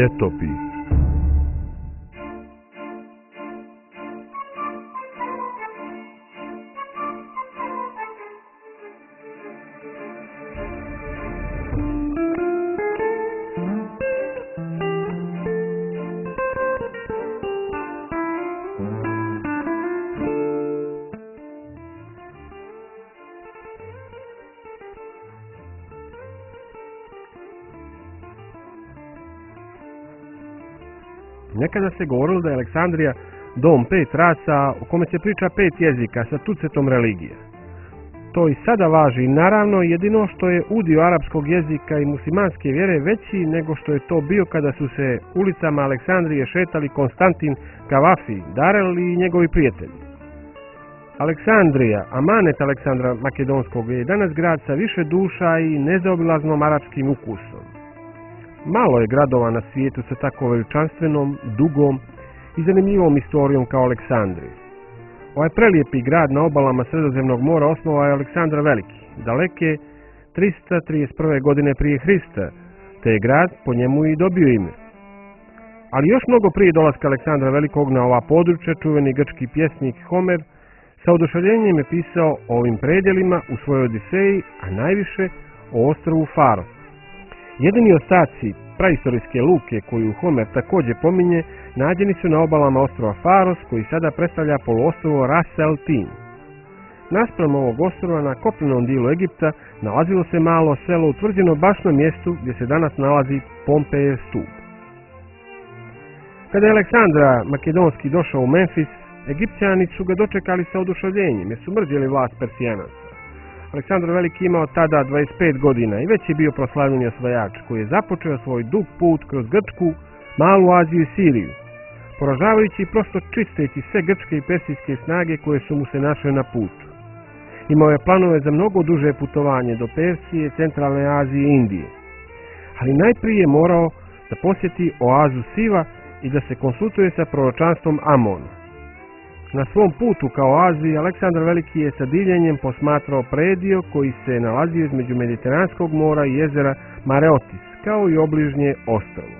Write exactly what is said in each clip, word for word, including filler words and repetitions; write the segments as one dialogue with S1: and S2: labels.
S1: Ljetopis. Nekada se govorilo da je Aleksandrija dom pet rasa u kome se priča pet jezika sa tucetom religije. To i sada važi, naravno, jedino što je udio arapskog jezika i muslimanske vjere veći nego što je to bio kada su se ulicama Aleksandrije šetali Konstantin Kavafi, Darel i njegovi prijatelji. Aleksandrija, amanet Aleksandra Makedonskog, je danas grad sa više duša i nezaobilaznom arapskim ukusom. Malo je gradova na svijetu sa tako veličanstvenom, dugom i zanimljivom istorijom kao Aleksandrija. Ovaj prelijepi grad na obalama Sredozemnog mora osnovao je Aleksandar Veliki, daleke trista trideset prve. godine prije Hrista, te je grad po njemu i dobio ime. Ali još mnogo prije dolaska Aleksandra Velikog na ova područja, čuveni grčki pjesnik Homer sa oduševljenjem je pisao o ovim predjelima u svojoj Odiseji, a najviše o ostrvu Faros. Jedini ostaci praistorijske luke koju Homer također pominje nađeni su na obalama ostrva Faros, koji sada predstavlja poluostrvo Ras el Tin. Naspram ovog ostrva na kopnenom dijelu Egipta nalazilo se malo selo utvrđeno baš na mjestu gdje se danas nalazi Pompejev stup. Kada je Aleksandra Makedonski došao u Memfis, Egipćani su ga dočekali sa oduševljenjem jer su mrzjeli vlast Persijanaca. Aleksandar Veliki imao tada dvadeset pet godina i već je bio proslavljeni osvajač koji je započeo svoj dug put kroz Grčku, Malu Aziju i Siriju, poražavajući i prosto čisteći sve grčke i persijske snage koje su mu se našle na putu. Imao je planove za mnogo duže putovanje do Persije, Centralne Azije i Indije, ali najprije je morao da posjeti oazu Siva i da se konsultuje sa proročanstvom Amona. Na svom putu ka oazi Aleksandar Veliki je sa divljenjem posmatrao predio koji se nalazio između Mediteranskog mora i jezera Mareotis, kao i obližnje ostrvo.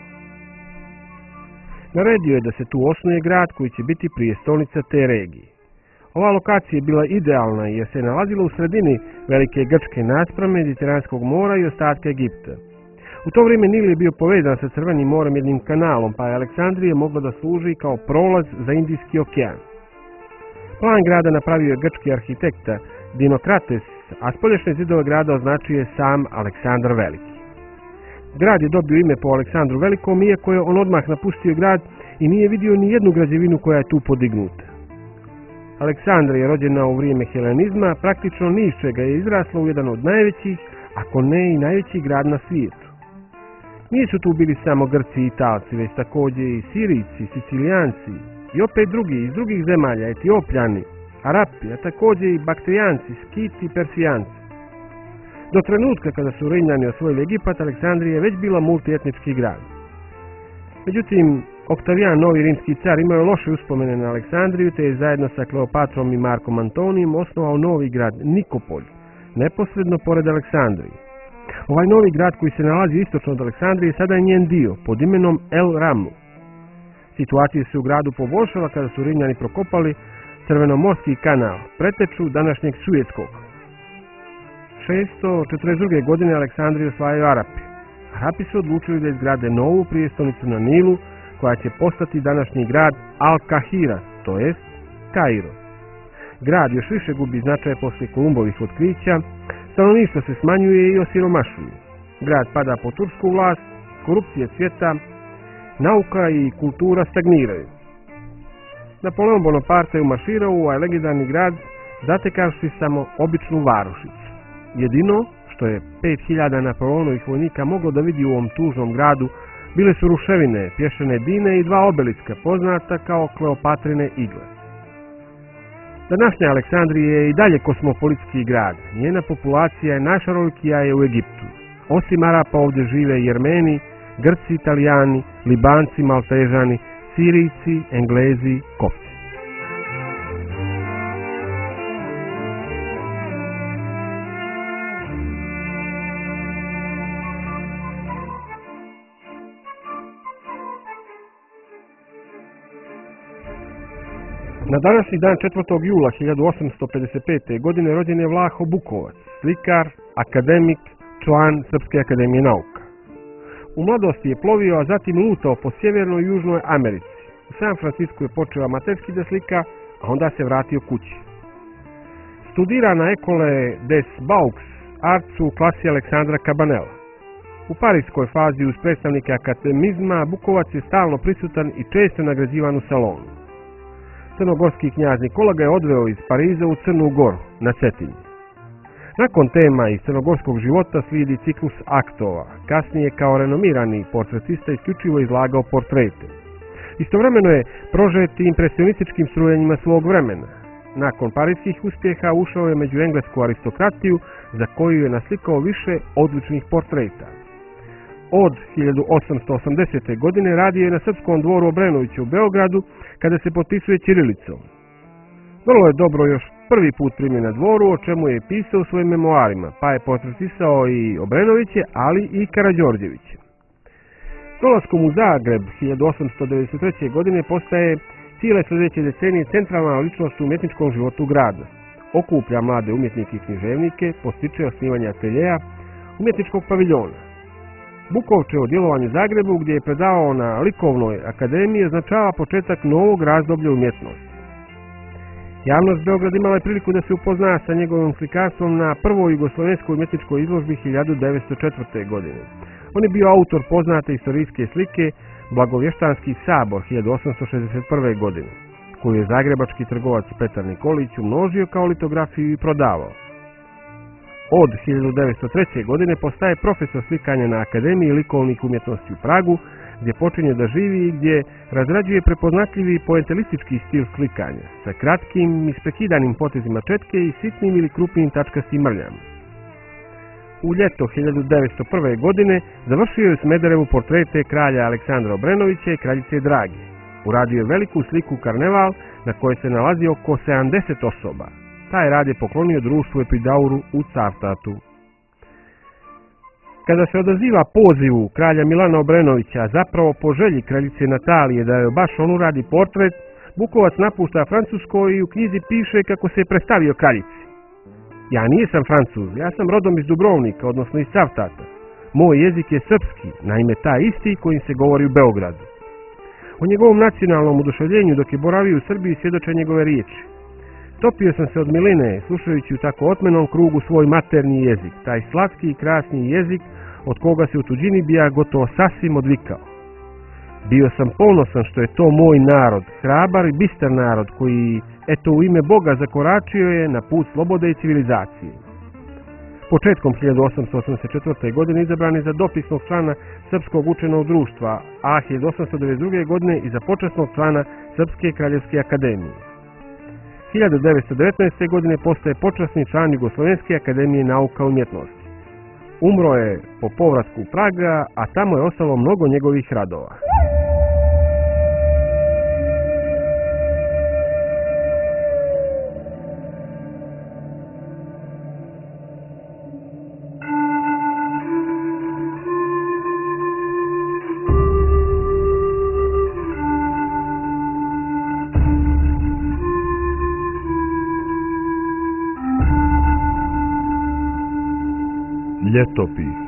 S1: Naredio je da se tu osnuje grad koji će biti prijestolnica te regije. Ova lokacija je bila idealna jer se nalazila u sredini Velike Grčke naspram Mediteranskog mora i ostatka Egipta. U to vrijeme Nil je bio povezan sa Crvenim morem jednim kanalom, pa je Aleksandrija mogla da služi kao prolaz za Indijski okean. Plan grada napravio je grčki arhitekta Dinokrates, a spoljašnje zidove grada označio je sam Aleksandar Veliki. Grad je dobio ime po Aleksandru Velikom, iako je on odmah napustio grad i nije vidio ni jednu građevinu koja je tu podignuta. Aleksandra je rođena u vrijeme helenizma, praktično ni iz čega je izrasla u jedan od najvećih, ako ne i najveći grad na svijetu. Nisu tu bili samo Grci i Italci, već također i Sirijci, Sicilijanci i opet drugi iz drugih zemalja, Etiopljani, Arapi, a također i Baktrijanci, Skiti i Persijanci. Do trenutka kada su Rimljani osvojili Egipat, Aleksandrija je već bila multietnički grad. Međutim, Oktavijan, novi rimski car, imao je loše uspomene na Aleksandriju, te je zajedno sa Kleopatrom i Markom Antonijem osnovao novi grad Nikopolj, neposredno pored Aleksandrije. Ovaj novi grad koji se nalazi istočno od Aleksandrije sada je njen dio, pod imenom El Ramu. Situacija se u gradu poboljšala kada su Rimljani prokopali Crvenomorski kanal, preteču današnjeg Suetskog. šesto četrdeset druge. godine Aleksandriju osvajaju Arapi. Arapi su odlučili da izgrade novu prijestolnicu na Nilu, koja će postati današnji grad Al-Kahira, to jest Kairo. Grad još više gubi značaj poslije Kolumbovih otkrića, stanovništvo se smanjuje i osiromašuje. Grad pada pod tursku vlast, korupcija cvjeta, nauka i kultura stagniraju. Napoleon Bonaparte je umarširao u ovaj legendarni grad zatekavši samo običnu varošicu. Jedino što je pet hiljada Napoleonovih vojnika moglo da vidi u ovom tužnom gradu bile su ruševine, pješčane dine i dva obeliska poznata kao Kleopatrine igle. Današnja Aleksandrija je i dalje kosmopolitski grad. Njena populacija je najšarolikija je u Egiptu. Osim Arapa ovdje žive i Jermeni, Grci, Italijani, Libanci, Maltežani, Sirijci, Englezi, Kopti. Na današnji dan četvrtog jula hiljadu osamsto pedeset pete. godine rođen je Vlaho Bukovac, slikar, akademik, član Srpske akademije nauka. U mladosti je plovio, a zatim lutao po sjevernoj i južnoj Americi. U San Francisku je počeo amaterski da slika, a onda se vratio kući. Studira na École des Beaux Arts u klasi Aleksandra Cabanela. U parijskoj fazi uz predstavnike akademizma Bukovac je stalno prisutan i često nagrađivan u salonu. Crnogorski knjaz Nikola ga je odveo iz Pariza u Crnu Goru, na Cetinje. Nakon tema iz crnogorskog života slijedi ciklus aktova, kasnije kao renomirani portretista isključivo izlagao portrete. Istovremeno je prožet impresionističkim strujenjima svog vremena. Nakon parijskih uspjeha ušao je među englesku aristokratiju za koju je naslikao više odličnih portreta. Od hiljadu osamsto osamdesete. godine radio je na Srpskom dvoru Obrenovića u Beogradu kada se potpisuje ćirilicom. Vrlo je dobro još prvi put primljen na dvoru, o čemu je pisao u svojim memoarima, pa je portretisao i Obrenoviće, ali i Karađorđeviće. Dolaskom u Zagreb hiljadu osamsto devedeset treće. godine postaje cijele sljedeće decenije centralna ličnost u umjetničkom životu grada. Okuplja mlade umjetnike i književnike, postiče osnivanje ateljeja, umjetničkog paviljona. Bukovčevo djelovanje u Zagrebu, gdje je predavao na Likovnoj akademiji, označava početak novog razdoblja umjetnosti. Javnost Beograda imala je priliku da se upozna sa njegovim slikarstvom na prvoj jugoslovenskoj umjetničkoj izložbi hiljadu devetsto četvrte. godine. On je bio autor poznate istorijske slike Blagovještanski sabor hiljadu osamsto šezdeset prve. godine, koju je zagrebački trgovac Petar Nikolić umnožio kao litografiju i prodavao. Od hiljadu devetsto treće. godine postaje profesor slikanja na Akademiji likovnih umjetnosti u Pragu, gdje počinje da živi i gdje razrađuje prepoznatljivi poentelistički stil slikanja sa kratkim, isprekidanim potezima četke i sitnim ili krupnim tačkastim mrljama. U ljeto hiljadu devetsto prve. godine završio je u Smederevu portrete kralja Aleksandra Obrenovića i kraljice Drage. Uradio je veliku sliku Karneval na kojoj se nalazi oko sedamdeset osoba. Taj rad je poklonio društvu Epidauru u Cavtatu. Kada se odaziva pozivu kralja Milana Obrenovića, zapravo po želji kraljice Natalije da joj baš on uradi portret, Bukovac napušta Francusko i u knjizi piše kako se je predstavio kraljici. Ja nisam Francuz, ja sam rodom iz Dubrovnika, odnosno iz Cavtata. Moj jezik je srpski, naime taj isti kojim se govori u Beogradu. O njegovom nacionalnom oduševljenju dok je boravio u Srbiji svjedoče njegove riječi. Topio sam se od miline, slušajući u tako otmenom krugu svoj maternji jezik, taj slatki i krasni jezik od koga se u tuđini bija gotovo sasvim odvikao. Bio sam ponosan što je to moj narod, hrabar i bistar narod koji, eto u ime Boga, zakoračio je na put slobode i civilizacije. Početkom hiljadu osamsto osamdeset četvrte. godine izabran je za dopisnog člana Srpskog učenog društva, a hiljadu osamsto devedeset druge. godine i za počasnog člana Srpske kraljevske akademije. hiljadu devetsto devetnaeste. godine postaje počasni član Jugoslovenske akademije nauka i umjetnosti. Umro je po povratku u Praga, a tamo je ostalo mnogo njegovih radova.
S2: Ljetopis.